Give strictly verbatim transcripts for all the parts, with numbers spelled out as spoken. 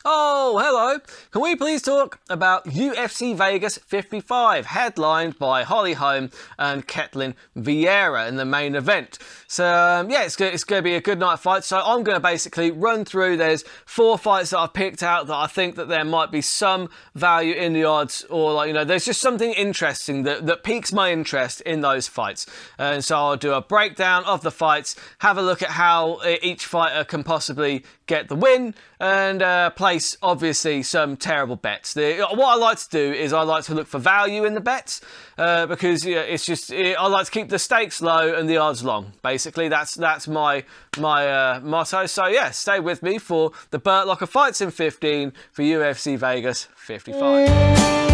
Oh, hello. Can we please talk about U F C Vegas fifty-five, headlined by Holly Holm and Ketlin Vieira in the main event. So, um, yeah, it's, it's going to be a good night of fights. So I'm going to basically run through. There's four fights that I've picked out that I think that there might be some value in the odds, or, like, you know, there's just something interesting that, that piques my interest in those fights. And so I'll do a breakdown of the fights, have a look at how each fighter can possibly get the win, and uh, place obviously some terrible bets. The, what I like to do is I like to look for value in the bets uh, because yeah, it's just it, I like to keep the stakes low and the odds long. Basically, that's that's my my uh, motto. So yeah, stay with me for the Burt Locker fights in fifteen for U F C Vegas fifty-five.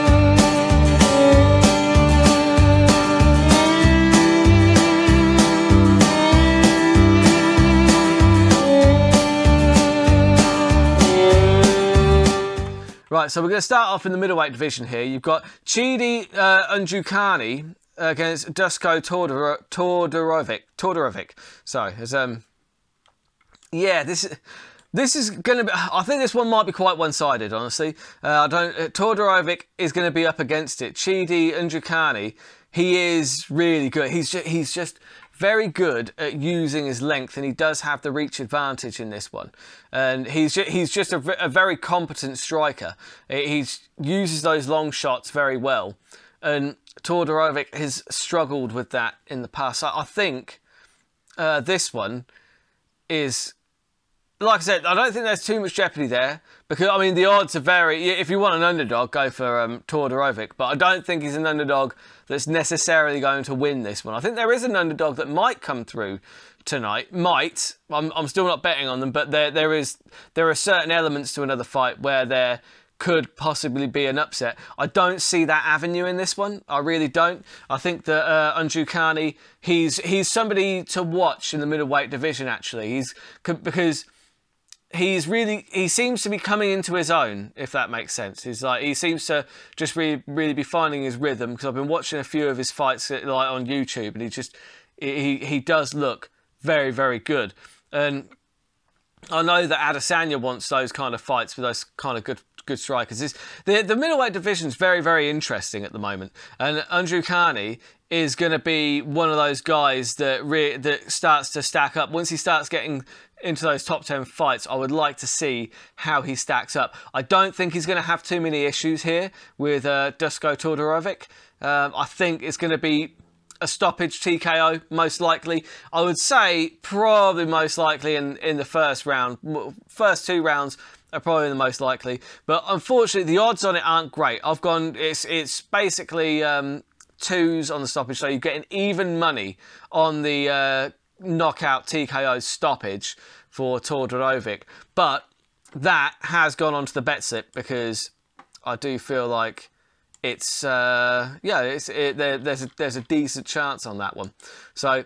Right, so we're going to start off in the middleweight division here. You've got Chidi uh, Njokuani against Dusko Todor Todorovic. Todorovic. Sorry, it's, um, yeah, this this is going to be. I think this one might be quite one-sided, honestly. Uh, I don't. Uh, Todorovic is going to be up against it. Chidi Njokuani, he is really good. He's just, he's just. very good at using his length, and he does have the reach advantage in this one. And he's just, he's just a, a very competent striker. He uses those long shots very well. And Todorovic has struggled with that in the past. So I think uh, this one is, like I said, I don't think there's too much jeopardy there. Because, I mean, the odds are very... If you want an underdog, go for um, Todorovic. But I don't think he's an underdog that's necessarily going to win this one. I think there is an underdog that might come through tonight. Might. I'm, I'm still not betting on them. But there, there is there are certain elements to another fight where there could possibly be an upset. I don't see that avenue in this one. I really don't. I think that uh, Njokuani, he's, he's somebody to watch in the middleweight division, actually. He's because... He's really, he seems to be coming into his own, if that makes sense. He's like, he seems to just really, really be finding his rhythm, because I've been watching a few of his fights like on YouTube, and he just, he, he does look very, very good. And I know that Adesanya wants those kind of fights with those kind of good, good strikers. It's, the, the middleweight division is very, very interesting at the moment. And Njokuani is going to be one of those guys that re that starts to stack up. Once he starts getting into those top ten fights, I would like to see how he stacks up. I don't think he's going to have too many issues here with uh, Dusko Todorovic. Um, I think it's going to be a stoppage T K O, most likely. I would say probably most likely in, in the first round. First two rounds are probably the most likely. But unfortunately, the odds on it aren't great. I've gone, it's, it's basically um, twos on the stoppage, so you're getting even money on the uh, knockout T K O stoppage for Todorovic. But that has gone onto the bet slip because I do feel like it's, uh, yeah, it's, it, there, there's, a, there's a decent chance on that one. So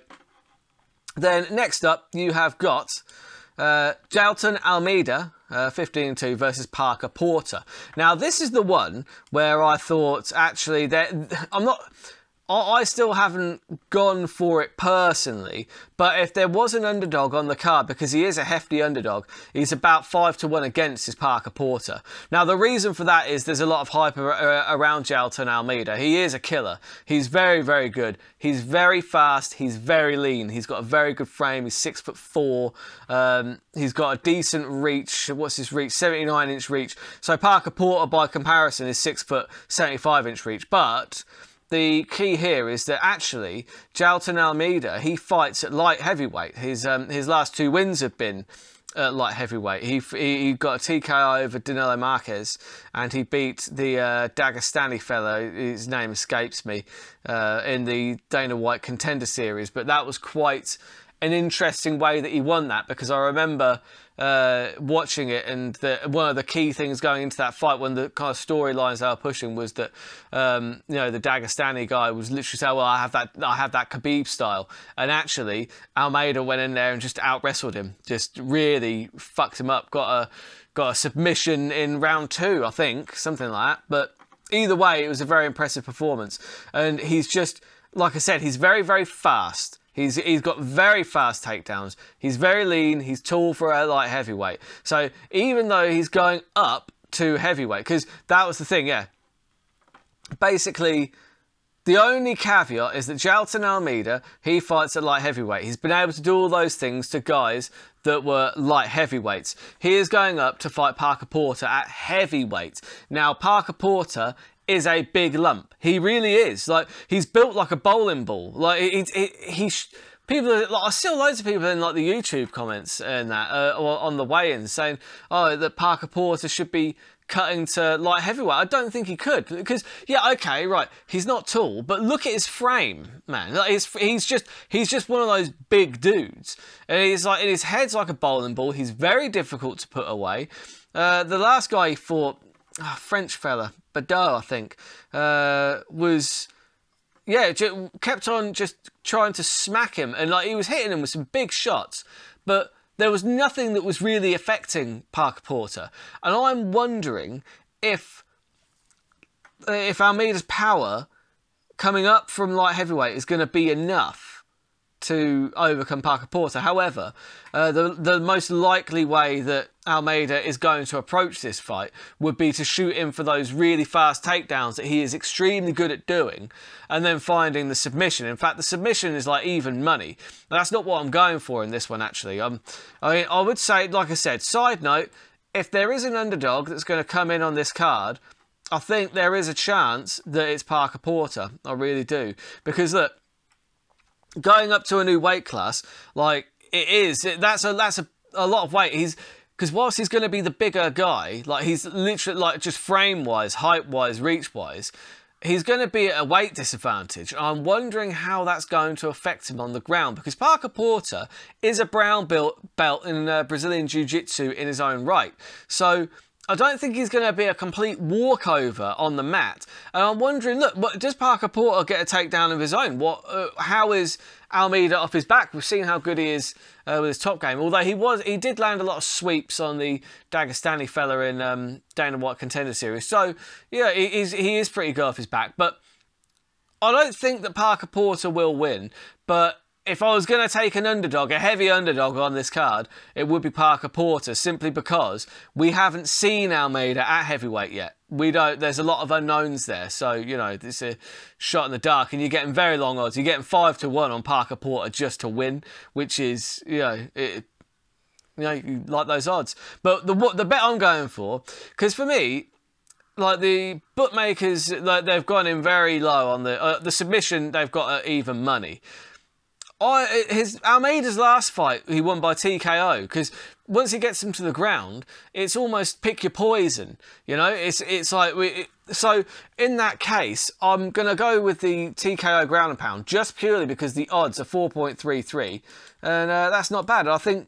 then next up, you have got uh, Jailton Almeida, uh, fifteen two versus Parker Porter. Now, this is the one where I thought, actually, that I'm not... I still haven't gone for it personally, but if there was an underdog on the card, because he is a hefty underdog, he's about five to one against his Parker Porter. Now, the reason for that is there's a lot of hype around Jailton Almeida. He is a killer. He's very, very good. He's very fast. He's very lean. He's got a very good frame. He's six foot four. Um, he's got a decent reach. What's his reach? seventy-nine inch reach. So Parker Porter, by comparison, is six foot seventy-five inch reach, but the key here is that actually Jailton Almeida, he fights at light heavyweight. His um, his last two wins have been at light heavyweight. He he got a T K O over Danilo Marquez, and he beat the uh, Dagestani fellow, his name escapes me, uh, in the Dana White Contender Series. But that was quite an interesting way that he won that, because I remember uh, watching it, and the, one of the key things going into that fight, one of the kind of storylines they were pushing, was that um, you know, the Dagestani guy was literally saying, "Well, I have that, I have that Khabib style," and actually Almeida went in there and just out wrestled him, just really fucked him up. Got a got a submission in round two, I think, something like that. But either way, it was a very impressive performance, and he's just, like I said, he's very, very fast. He's he's got very fast takedowns. He's very lean. He's tall for a light heavyweight. So even though he's going up to heavyweight, because that was the thing, yeah. Basically, the only caveat is that Jailton Almeida, he fights at light heavyweight. He's been able to do all those things to guys that were light heavyweights. He is going up to fight Parker Porter at heavyweight. Now, Parker Porter is a big lump. He really is. Like, he's built like a bowling ball. Like, he, he, he people, like, I see loads of people in like the YouTube comments and that, uh, or on the weigh-ins saying, oh, that Parker Porter should be cutting to light heavyweight. I don't think he could, because yeah, okay, right, he's not tall, but look at his frame, man. Like, he's, he's just he's just one of those big dudes, and he's like, and his head's like a bowling ball. He's very difficult to put away. Uh, the last guy he fought, oh, French fella, Badeau, I think, uh, was yeah, kept on just trying to smack him, and like he was hitting him with some big shots, but there was nothing that was really affecting Parker Porter. And I'm wondering if if Almeida's power coming up from light heavyweight is going to be enough to overcome Parker Porter. However, uh, the, the most likely way that Almeida is going to approach this fight would be to shoot him for those really fast takedowns that he is extremely good at doing, and then finding the submission. In fact, the submission is like even money. That's not what I'm going for in this one, actually. Um, I mean, I would say, like I said, side note, if there is an underdog that's going to come in on this card, I think there is a chance that it's Parker Porter. I really do. Because, look, going up to a new weight class, like, it is, it, that's a that's a, a lot of weight. He's because whilst he's going to be the bigger guy, like, he's literally, like, just frame wise, height wise, reach wise, he's going to be at a weight disadvantage. I'm wondering how that's going to affect him on the ground, because Parker Porter is a brown belt belt in uh, Brazilian Jiu-Jitsu in his own right. So I don't think he's going to be a complete walkover on the mat. And I'm wondering, look, what, does Parker Porter get a takedown of his own? What? Uh, how is Almeida off his back? We've seen how good he is uh, with his top game. Although he was, he did land a lot of sweeps on the Dagestani fella in um, Dana White Contender Series. So yeah, he, he's, he is pretty good off his back. But I don't think that Parker Porter will win. But if I was going to take an underdog, a heavy underdog on this card, it would be Parker Porter, simply because we haven't seen Almeida at heavyweight yet. We don't, there's a lot of unknowns there. So, you know, this is a shot in the dark, and you're getting very long odds. You're getting five to one on Parker Porter just to win, which is, you know, it, you know, you like those odds. But the, the bet I'm going for, because for me, like, the bookmakers, like, they've gone in very low on the, uh, the submission, they've got uh, even money. I, his Almeida's last fight, he won by T K O, because once he gets him to the ground, it's almost pick your poison. You know, it's it's like we. It, so in that case, I'm gonna go with the T K O ground and pound, just purely because the odds are four point three three, and uh, that's not bad. I think,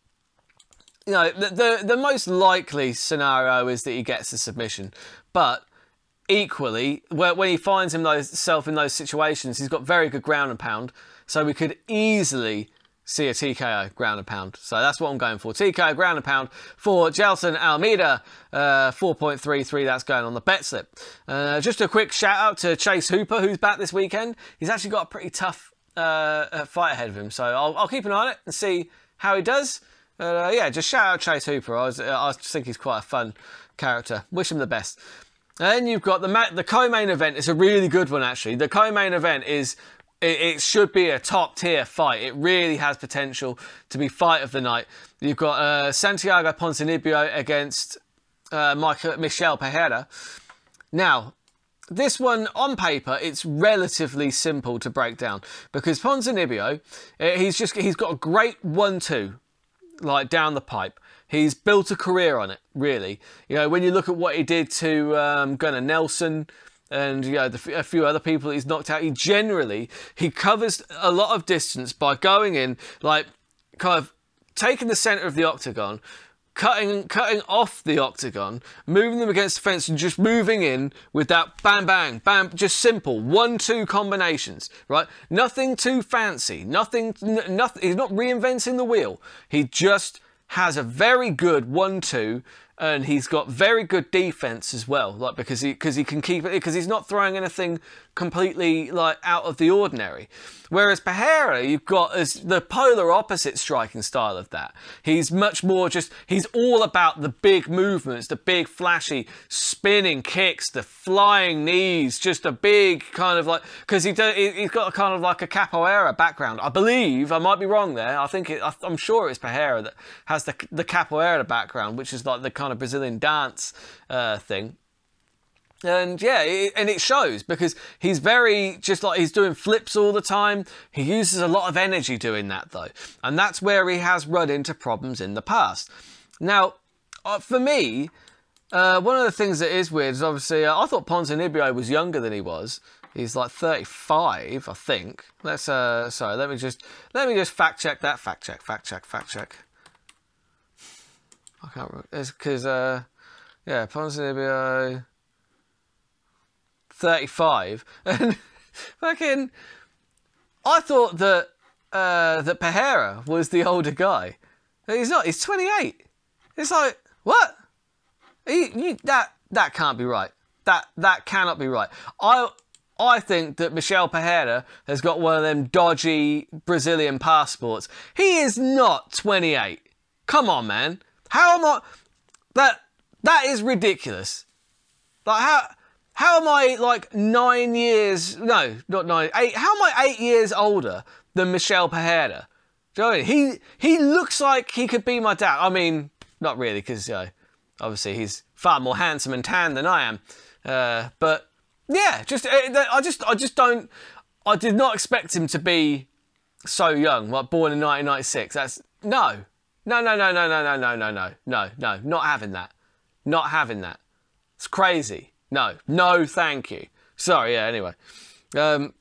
you know, the, the the most likely scenario is that he gets the submission, but equally, when he finds himself in those situations, he's got very good ground and pound. So we could easily see a T K O ground and pound. So that's what I'm going for. T K O ground and pound for Jailton Almeida. Uh, four point three three, that's going on the bet slip. Uh, just a quick shout out to Chase Hooper, who's back this weekend. He's actually got a pretty tough uh, fight ahead of him. So I'll, I'll keep an eye on it and see how he does. Uh, yeah, just shout out Chase Hooper. I, was, I just think he's quite a fun character. Wish him the best. And then you've got the, the co-main event. It's a really good one, actually. The co-main event is... It should be a top tier fight. It really has potential to be fight of the night. You've got uh, Santiago Ponzinibbio against uh, Michael, Michel Pereira. Now, this one on paper, it's relatively simple to break down, because Ponzinibbio, he's just he's got a great one two, like, down the pipe. He's built a career on it, really. You know, when you look at what he did to um, Gunnar Nelson, and, you know, the, a few other people he's knocked out, he generally, he covers a lot of distance by going in, like, kind of taking the centre of the octagon, cutting cutting off the octagon, moving them against the fence, and just moving in with that bang, bang, bam, just simple one two combinations, right? Nothing too fancy, nothing, nothing. He's not reinventing the wheel. He just has a very good one two, and he's got very good defense as well, like because he because he can keep it, because he's not throwing anything completely like out of the ordinary. Whereas Pereira, you've got as the polar opposite striking style of that. He's much more just, he's all about the big movements, the big flashy spinning kicks, the flying knees, just a big kind of like, because he do, he's got a kind of like a capoeira background. I believe, I might be wrong there, I think it, I'm sure it's Pereira that has the, the capoeira background, which is like the kind of Brazilian dance uh, thing. And yeah, it, and it shows because he's very, just like he's doing flips all the time. He uses a lot of energy doing that though. And that's where he has run into problems in the past. Now, uh, for me, uh, one of the things that is weird is obviously, uh, I thought Ponzinibbio was younger than he was. He's like thirty-five, I think. Let's, uh, sorry, let me just, let me just fact check that. Fact check, fact check, fact check. I can't remember. It's because, uh, yeah, Ponzinibbio... thirty-five, and fucking, I thought that uh, that Pereira was the older guy. He's not. He's twenty-eight. It's like, what? He, you, that that can't be right. That that cannot be right. I I think that Michel Pereira has got one of them dodgy Brazilian passports. He is not twenty-eight. Come on, man. How am I? That that is ridiculous. Like how. How am I like nine years, no, not nine, eight, how am I eight years older than Michel Pereira? Do you know what I mean? He, he looks like he could be my dad. I mean, not really, because, you know, obviously he's far more handsome and tan than I am. Uh, but, yeah, just, I just, I just don't, I did not expect him to be so young, like born in nineteen ninety-six. That's, no, no, no, no, no, no, no, no, no, no, no, no, not having that. Not having that. It's crazy. No, no, thank you. Sorry, yeah, anyway. Um,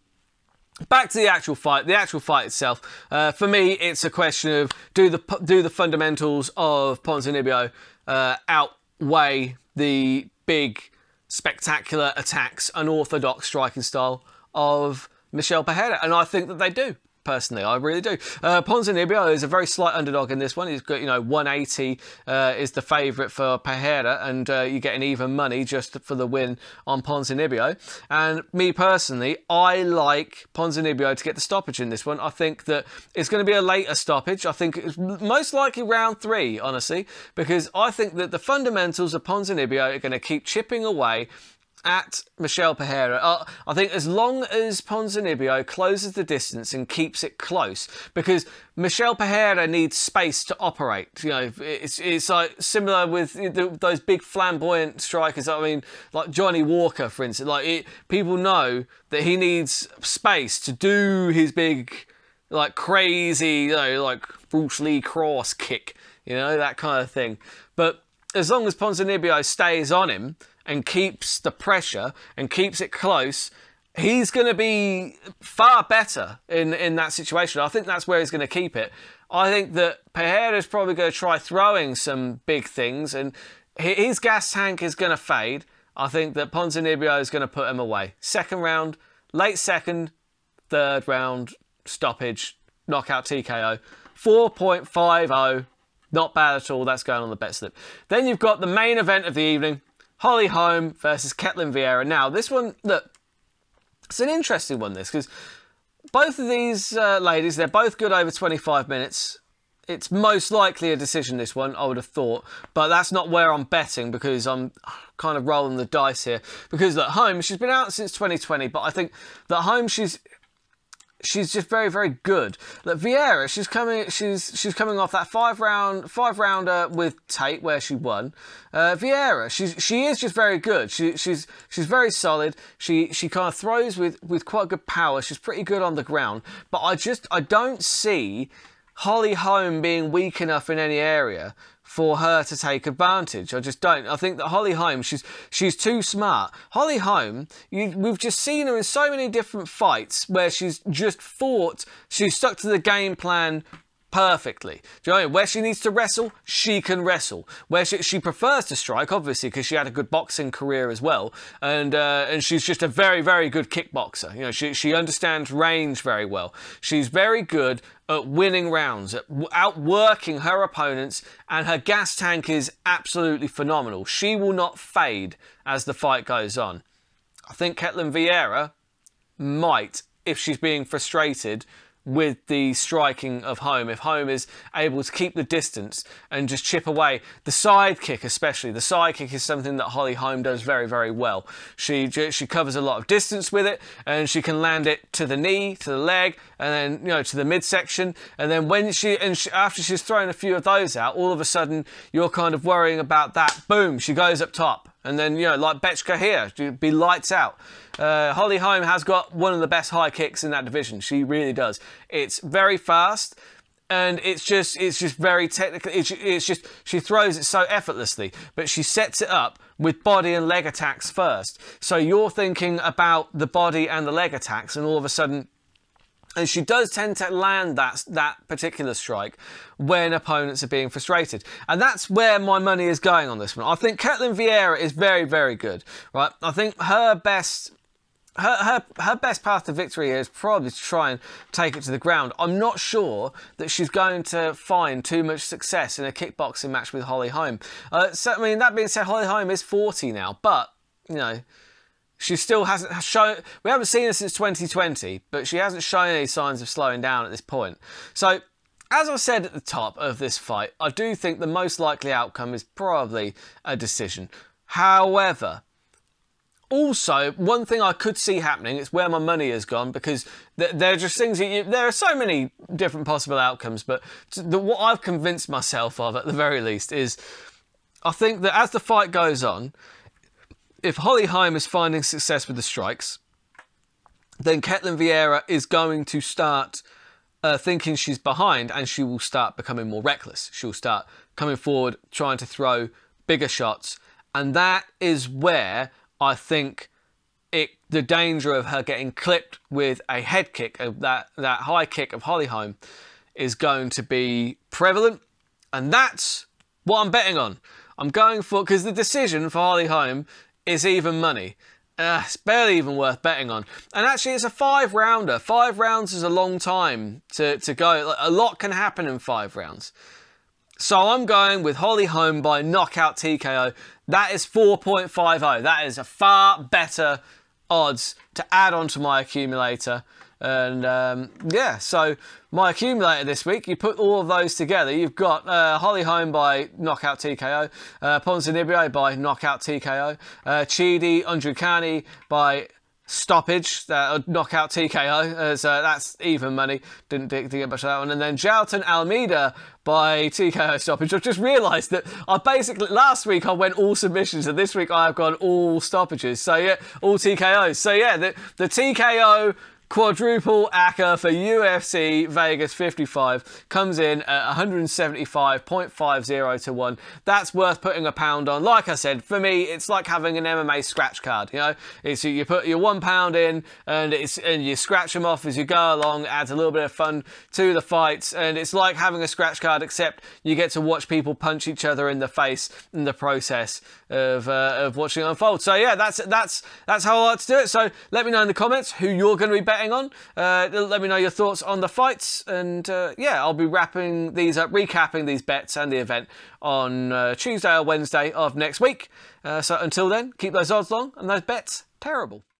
back to the actual fight. The actual fight itself. Uh, for me, it's a question of do the do the fundamentals of Ponzinibbio uh, outweigh the big, spectacular attacks, unorthodox striking style of Michel Pereira? And I think that they do. Personally, I really do. Uh, Ponzinibbio is a very slight underdog in this one. He's got, you know, one eighty uh, is the favourite for Pereira, and uh, you get an even money just for the win on Ponzinibbio. And me personally, I like Ponzinibbio to get the stoppage in this one. I think that it's going to be a later stoppage. I think it's most likely round three, honestly, because I think that the fundamentals of Ponzinibbio are going to keep chipping away at Michel Pereira. Uh, I think as long as Ponzinibbio closes the distance and keeps it close, because Michel Pereira needs space to operate. You know, it's it's like similar with the, those big flamboyant strikers. I mean, like Johnny Walker, for instance. Like it, people know that he needs space to do his big, like crazy, you know, like Bruce Lee cross kick. You know, that kind of thing. But as long as Ponzinibbio stays on him and keeps the pressure and keeps it close, he's going to be far better in, in that situation. I think that's where he's going to keep it. I think that Pereira's probably going to try throwing some big things, and his gas tank is going to fade. I think that Ponzinibbio is going to put him away. Second round, late second, third round, stoppage, knockout T K O. four point five oh, not bad at all. That's going on the bet slip. Then you've got the main event of the evening, Holly Holm versus Ketlen Vieira. Now, this one, look, it's an interesting one, this, because both of these uh, ladies, they're both good over twenty-five minutes. It's most likely a decision, this one, I would have thought, but that's not where I'm betting, because I'm kind of rolling the dice here. Because, look, Holm, she's been out since twenty twenty, but I think that Holm, she's... she's just very, very good. Look, Vieira, she's coming. She's she's coming off that five round, five rounder with Tate where she won. Uh, Vieira, she's she is just very good. She she's she's very solid. She she kind of throws with with quite good power. She's pretty good on the ground. But I just I don't see Holly Holm being weak enough in any area for her to take advantage. I just don't. I think that Holly Holm, she's she's too smart. Holly Holm, you, we've just seen her in so many different fights where she's just fought, she's stuck to the game plan perfectly. Do you know what I mean? Where she needs to wrestle, she can wrestle. Where she, she prefers to strike, obviously, because she had a good boxing career as well, and uh, and she's just a very, very good kickboxer. You know, she she understands range very well. She's very good at winning rounds, at outworking her opponents, and her gas tank is absolutely phenomenal. She will not fade as the fight goes on. I think Ketlen Vieira might, if she's being frustrated with the striking of Holm, if Holm is able to keep the distance and just chip away. The side kick especially, the side kick is something that Holly Holm does very, very well. She she covers a lot of distance with it, and she can land it to the knee, to the leg, and then, you know, to the midsection. And then when she, and she, after she's thrown a few of those out, all of a sudden you're kind of worrying about that. Boom, she goes up top. And then, you know, like Betchka here, she'd be lights out. Uh, Holly Holm has got one of the best high kicks in that division. She really does. It's very fast, and it's just it's just very technical. It's, it's just, she throws it so effortlessly, but she sets it up with body and leg attacks first. So you're thinking about the body and the leg attacks, and all of a sudden, and she does tend to land that, that particular strike when opponents are being frustrated. And that's where my money is going on this one. I think Ketlen Vieira is very, very good, right? I think her best... Her, her, her best path to victory is probably to try and take it to the ground. I'm not sure that she's going to find too much success in a kickboxing match with Holly Holm. Uh, so, I mean, that being said, Holly Holm is forty now, but, you know, she still hasn't shown... We haven't seen her since twenty twenty, but she hasn't shown any signs of slowing down at this point. So, as I said at the top of this fight, I do think the most likely outcome is probably a decision. However... Also, one thing I could see happening, it's where my money has gone, because th there are just things that you, there are so many different possible outcomes, but the, what I've convinced myself of, at the very least, is I think that as the fight goes on, if Holly Holm is finding success with the strikes, then Ketlen Vieira is going to start uh, thinking she's behind, and she will start becoming more reckless. She'll start coming forward, trying to throw bigger shots, and that is where I think it, the danger of her getting clipped with a head kick, of that, that high kick of Holly Holm, is going to be prevalent. And that's what I'm betting on. I'm going for, because the decision for Holly Holm is even money. Uh, it's barely even worth betting on. And actually, it's a five rounder. Five rounds is a long time to, to go. A lot can happen in five rounds. So I'm going with Holly Holm by knockout T K O. That is four point five oh. That is a far better odds to add onto my accumulator. And um, yeah, so my accumulator this week, you put all of those together, you've got uh, Holly Holm by knockout T K O, uh, Ponzinibbio by knockout T K O, uh, Chidi Njokuani by stoppage, uh, knockout T K O, as uh, that's even money. Didn't, didn't get much of that one. And then Jailton Almeida by T K O stoppage. I've just realised that I basically, last week I went all submissions, and this week I've gone all stoppages. So yeah, all T K Os. So yeah, the, the T K O quadruple A C C A for U F C Vegas fifty-five comes in at one seventy-five point five zero to one. That's worth putting a pound on. Like I said, for me, it's like having an M M A scratch card. You know, it's you put your one pound in, and it's and you scratch them off as you go along. It adds a little bit of fun to the fights, and it's like having a scratch card, except you get to watch people punch each other in the face in the process of uh, of watching it unfold. So yeah, that's that's that's how I like to do it. So let me know in the comments who you're going to be betting on. Uh, let me know your thoughts on the fights, and uh, yeah, I'll be wrapping these up, recapping these bets and the event on uh, Tuesday or Wednesday of next week. Uh, so until then, keep those odds long and those bets terrible.